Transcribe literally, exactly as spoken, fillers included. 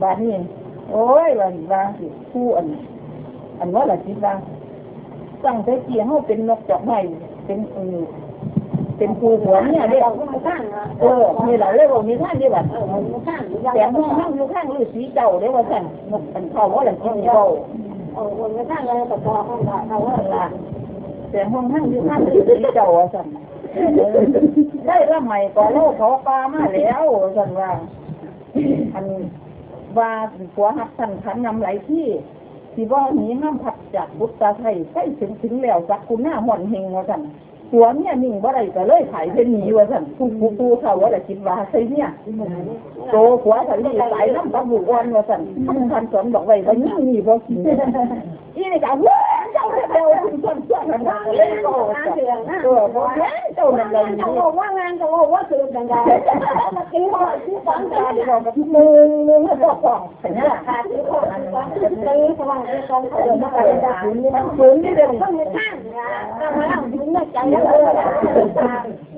บาดนี้โอ้ยวันบางสิผู้อันอันว่าละคิดว่าตั้งแต่เกี่ยเฮาเป็นนกจอกไม้เป็นเออเป็นปูหัวเนี่ยเรียกเออนี่แหละเรียกว่ามีท่านที่แบบแต่ห้องห้างอยู่ข้างฤาษีเจ้าเรียกว่าท่านนกเป็นเขาว่าละคิดเจ้าเออคนไม่ท่านเลยแต่พอห้องละเขาว่าละแต่ห้องห้างอยู่ข้างฤาษีเจ้าว่าท่านได้ละใหม่ก่อนโลกเขาปลามาแล้วท่านว่าอันว่าผัวหักท่านขันนำไหลที่ที่ว่าหนีห้ามผัดจากบุตรไทยใกล้ถึงถึงแล้วสักคุณหน้าหม่อนเฮงว่าท่านตัวเนี่ยนิ่งว่าไรก็เลยถ่ายเป็นหนีว่าท่านผู้ผู้ผู้เขาว่าแต่คิดว่าใช่เนี่ยโตผัวท่านนี่สายน้ำตาบุกวันว่าท่านท่านสอนบอกไว้ว่านี่นี่บอกอีนี่ก็เว้ยเจ้าเร็วคุณส่วนส่วนกันเลยก็เออบอกเจ้านั่นเลยเจ้าบอกว่างานเจ้าบอกว่าคือกันได้ที่พ่อที่สอนกันบอกกับมือมือไม่บอกบอกเนี่ยค่ะที่พ่อตีสว่างที่สอนเขาเดินมาเป็นดาบนี่มันฝืนที่เดินต้องมีข้างนะต้องมาเล่าถึงใจแล้ว